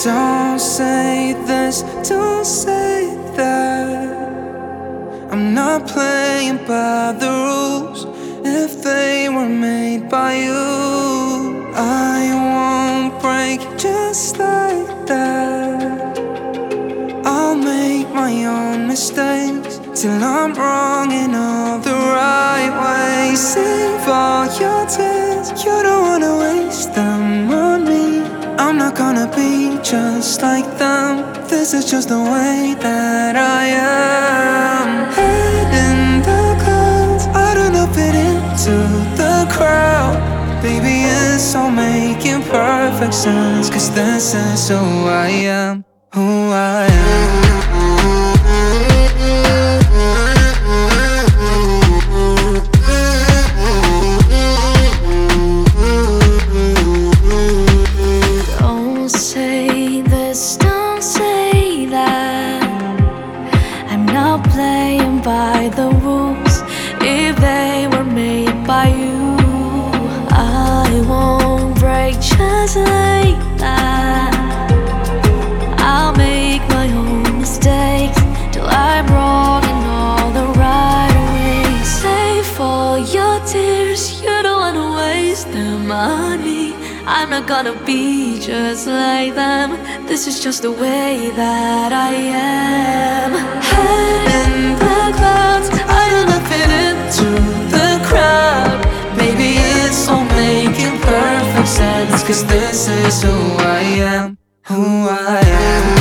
Don't say this, don't say that. I'm not playing by the rules. If they were made by you, I won't break just like that. I'll make my own mistakes till I'm wrong in all the right ways. Save all your tears, you don't wanna waste them on me. I'm not gonna be just like them. This is just the way that I am. Head in the clouds, I don't know, fit into the crowd. Baby, it's all making perfect sense, 'cause this is who I am, who I am. Playing by the rules. If they were made by you, I won't break just like that. I'll make my own mistakes till I'm wrong in all the right ways. Save all your tears, you don't wanna waste them on me. I'm not gonna be just like them. This is just the way that I am. Head in the clouds, I don't know, fit into the crowd. Maybe it's all making perfect sense, 'cause this is who I am, who I am.